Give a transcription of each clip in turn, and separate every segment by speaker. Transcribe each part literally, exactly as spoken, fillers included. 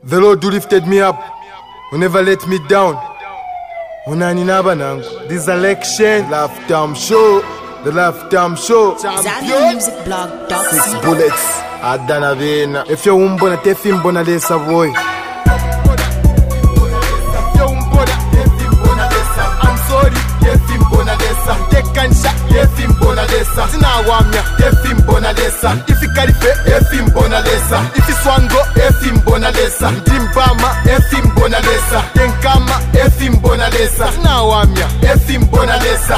Speaker 1: The Lord who lifted me up will never let me down. Unani naba nangu. This election, Lifetime Show, the Lifetime Show.
Speaker 2: Zambia Music Blog.
Speaker 1: Six bullets. Adana vena. If you umbona tefi mbona lesa boy. I'm sorry, tefi mbona lesa. Tekansha, tefi mbona lesa. Tinawamya, tefi mbona lesa. Ifikarife, tefi mbona lesa. Ifiswango, tefi mbona lesa. Ndimbama, tefi mbona lesa. Tenkama, tefi mbona lesa. Tinawamya, tefi mbona lesa.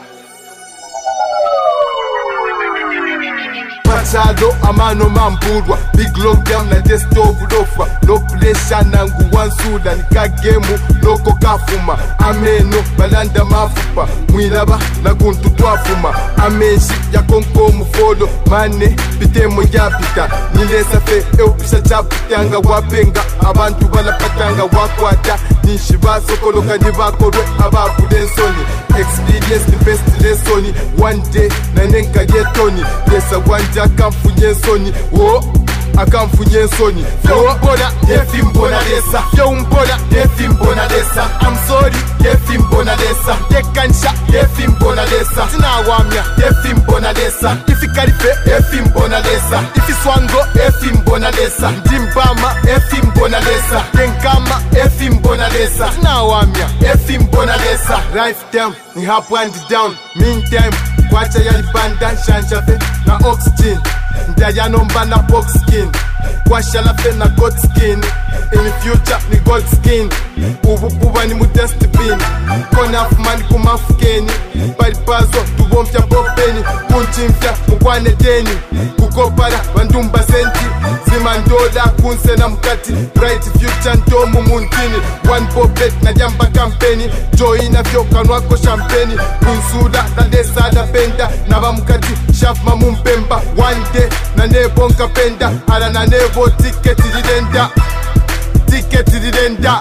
Speaker 1: Pachado amano mambulwa. Big lockdown na testo budofa. No pressure nangu wansuda. Nika gemu loko kafuma. Ameno balanda mafupa. Mwilaba na guntu twafuma. Amenshi ya konko mufolo. Mane pitemo ya pita. Nilesa fe eo pisha chapitanga wapenga. Abantu balapatanga wakwata. Nishiba sokoloka nibakorwe ababu densoni. Experience the best lesson. One day na nenka yetoni. Yesa wanja akamfunye soni. Oh, akamfunye soni. Yo mbona tefi mbona lesa. Yo mbona tefi mbona lesa. I'm sorry tefi mbona lesa. Tekansha tefi mbona lesa. Tinawamya tefi mbona lesa. Ifikarife tefi mbona lesa. Ifiswango tefi mbona lesa. Ndimbama tefi mbona lesa. Tenkama tefi mbona lesa. Tinawamya tefi mbona lesa. Lifetime ni up and down. Meantime kwacha yalipanda shanshafe na oxygen. Ndayano mbana box skin. Kwasha lafe na god skin. In future ni gold skin. Ubu buba ni mu dustbin. Kona fumani kumafukeni. Palipazo tubomfya popeni. Kunchimfya mukwane deni. Kukopara bandumba senti. Zimandola kunse na mkati. Bright future ntomu muntini. One popet na jamba kampeni. Joina vyoka nwako champeni. Kunsula na desa na penda. Naba mkati shafma mumpemba. One day na nebo nkapenda. Ala na nebo ticket dilenda. Ticket dilenda.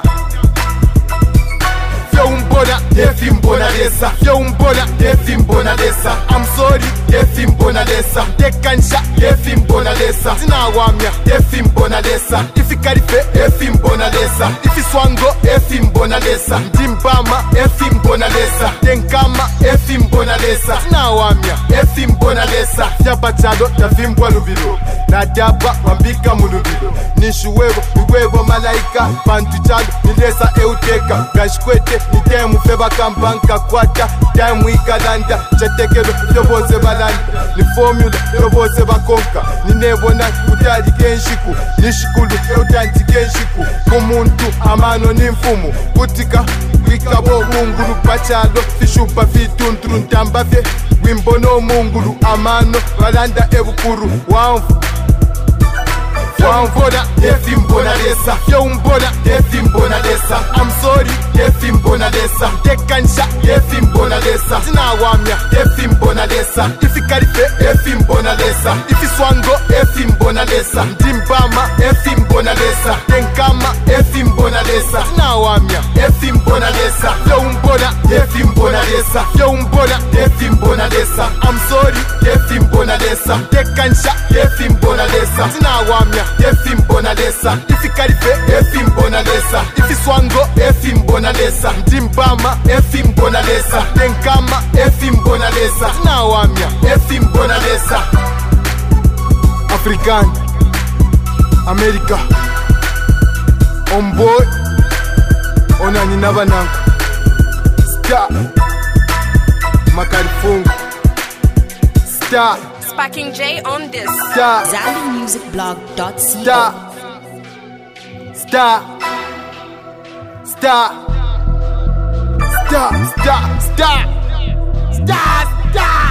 Speaker 1: Fyo mbona tefi mbona lesa. Fyo mbona tefi mbona lesa. I'm sorry tefi mbona lesa. Tekansha tefi mbona lesa. Tinawamya tefi mbona lesa. Ifikarife tefi mbona lesa. Ifiswango tefi mbona lesa. Ndimbama tefi mbona lesa. Tenkama tefi mbona lesa. Tinawamya tefi mbona lesa. Fyapachado tefi mbwa lubilo. Nadaba wambika mulubilo. Nishuwebo miwebo malaika. Pantu chado nilesa euteka. Gashikwete nitemu feba kampanka kwata. Time ikalanda chatekelo yobose balanda. Ni formula yobose bakonka. Ninebona utali kenshiku. Nishikulu eutanti kenshiku. Kumuntu amano nimfumu. Kutika wikabo mungulu pachalo. Fishupa fitunturu ntamba fye. Wimbono mungulu amano balanda ebukuru. Wamfu Wambona tefi mbona lesa. Yo mbona tefi mbona lesa. I'm sorry tefi mbona lesa. Tekansha tefi mbona lesa. Tinawamya tefi mbona lesa. Ifikarife tefi mbona lesa. Ifiswango tefi mbona lesa. Ndimbama tefi mbona lesa. Tenkama tefi mbona lesa. Tinawamya tefi mbona lesa. Yo mbona tefi mbona lesa. Yo mbona tefi mbona lesa. I'm sorry tefi mbona lesa. Tekansha tefi mbona lesa. Tinawamya tefi mbona lesa. Ifikarife tefi mbona lesa. Ifiswango tefi mbona lesa. Ndimbama tefi mbona lesa. Tenkama tefi mbona lesa. Tinawamya tefi mbona lesa. African America Omboy Onani nabanangu Star Makarifungu Star
Speaker 2: Sparking J on this.
Speaker 1: Star
Speaker 2: Zambia Music Blog.
Speaker 1: Star Star Star Star Star Star Star Star